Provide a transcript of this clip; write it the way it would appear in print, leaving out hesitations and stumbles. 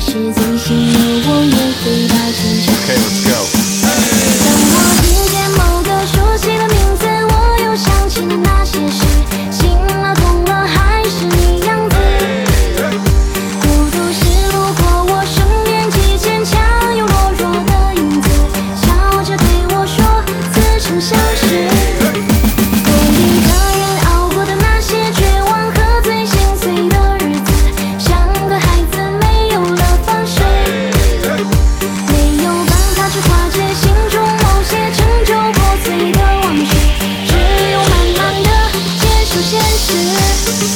是最心的我也会把心上。 Okay, let's go. 当我听见某个熟悉的名字，我又想起那些事，心了痛了还是你样子。孤独是路过我身边，既坚强又懦弱的影子，笑着对我说似曾相识。